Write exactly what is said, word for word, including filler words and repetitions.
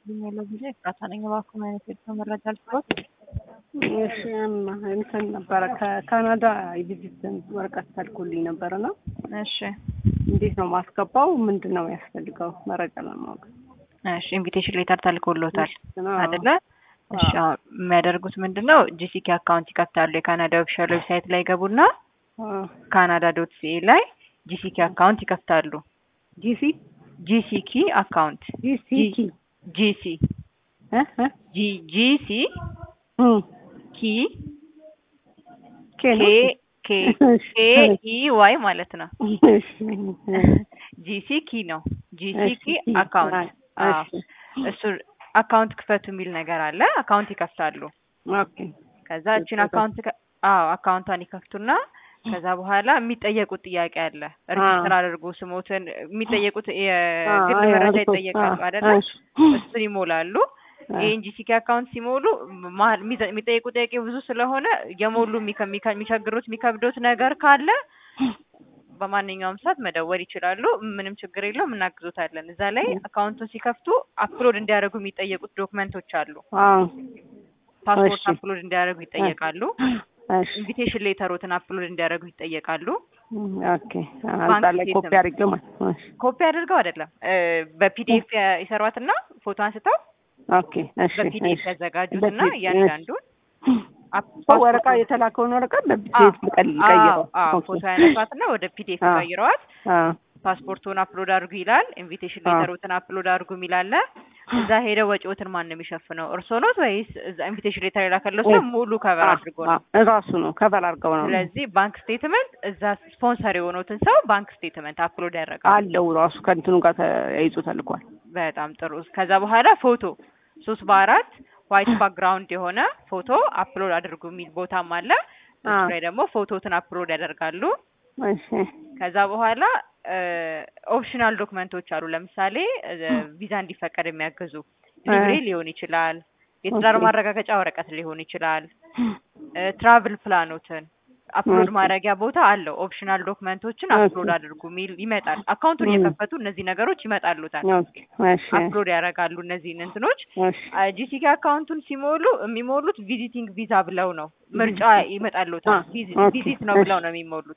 የሚለው ጊዜ ፍራታ ነኝ ባኩ ማለት የተመረጠ አልኩት እሺ አማ እንትን ነበር ከካናዳ የቪዚትን ወረቀት ተልኮልኝ ነበርና እሺ እንዴት ነው ማስገባው ምንድነው ያስፈልገው መረጃ ለማወቅ እሺ ኢንቪቴሽን ሌተር ተልኮሎታል አይደለ እሺ የሚያደርጉት ምንድነው ጂሲኬ አካውንት ይከፍታሉ የካናዳ ኦፊሻል ዌብሳይት ላይ ገቡና canada dot c a ላይ ጂሲኬ አካውንት ይከፍታሉ ጂሲ ጂሲኬ አካውንት ጂሲኬ ጂሲ እ እ ጂ ጂሲ ኪ ኬ ኬ ኬ ኢ ዋይ ማለት ነው ጂሲ ኪ ነው ጂሲ ኪ አካውንት እሱ አካውንት ክፈቱ የሚል ነገር አለ አካውንት ይከፍታሉ ኦኬ ከዛ እቺን አካውንት አዎ አካውንቷን ይከፍቱና ከዛ በኋላ የሚጠየቁት ጥያቄ አለ ሬጂስተር አድርጉ ስሞትን የሚጠየቁት የግል መረጃ ይጠየቃሉ አይደል እሱን ይሞላሉ ኤንጂሲኬ አካውንት ሲሞሉ የሚጠየቁት ጥያቄ ብዙ ስለሆነ የሞሉ የሚቸግሩት የሚከብዱት ነገር ካለ በማንኛውም ሰዓት መደወል ይችላሉ ምንም ችግር የለውም እናግዞታለን እዛ ላይ አካውንቱን ሲከፍቱ አፕሎድ እንዲያደርጉ የሚጠየቁት ዶክመንቶች አሉ አዎ ፓስፖርት አፕሎድ እንዲያደርጉ ይጠየቃሉ ኢንቪቴሽን ሌተሮትን አፕሎድ እንዲያደርጉ ይጠየቃሉ ኦኬ አዛለ ኮፒ አድርገው ማለት ኮፒ አድርገው አይደለም በፒዲኤፍ ይሰሯትና ፎቶ አንስተው ኦኬ እሺ በፒዲኤፍ ያዘጋጁትና ያንዳንዱን ወረቃ የተላከውን ወረቃ በፒዲኤፍ ቀይረው ፎቶ ያነሳትና ወደ ፒዲኤፍ ቀይረዋት ፓስፖርቱን አፕሎድ አድርጉ ይላል ኢንቪቴሽን ሌተሮትን አፕሎድ አድርጉ ይላል እዛ ሄደ ወጪዎትን ማን ነው የሚሸፍነው እርሶ ነው ወይስ እዛ ኢንቪቴሽን ሌተር የላከለው ሰው ሙሉ ከቨር አድርጎ ነው ራሱ ነው ከቨር አድርገው ነው ስለዚህ ባንክ ስቴትመንት እዛ ስፖንሰር የሆነውን ሰው ባንክ ስቴትመንት አፕሎድ ያደርጋል አለው ራሱ ከእንትኑ ጋር ተያይዞ ተልኳል በጣም ጥሩ ከዛ በኋላ ፎቶ ሶስት በአራት ዋይት ባክግራውንድ የሆነ ፎቶ አፕሎድ አድርጉ የሚል ቦታም አለ እሱ ላይ ደግሞ ፎቶትን አፕሎድ ያደርጋሉ እሺ ከዛ በኋላ ኦፕሽናል ዶክመንቶች አሉ ለምሳሌ ቪዛ እንዲፈቀድ የሚያግዙ ሊብሬ ሊሆን ይችላል የትዳር ማረጋገጫ ወረቀት ሊሆን ይችላል ትራቭል ፕላኖችን አፕሎድ ማድረጊያ ቦታ አለው ኦፕሽናል ዶክመንቶችን አፕሎድ አድርጉ ሚል ይመጣል አካውንቱን የከፈቱ እነዚህ ነገሮች ይመጣሉታል አፕሎድ ያደርጋሉ እነዚህ እንትኖች ጂሲኬ አካውንቱን ሲሞሉ የሚሞሉት ቪዚቲንግ ቪዛ ብለው ነው ምርጫ ይመጣሉታል ቪዚት ነው ብለው ነው የሚሞሉት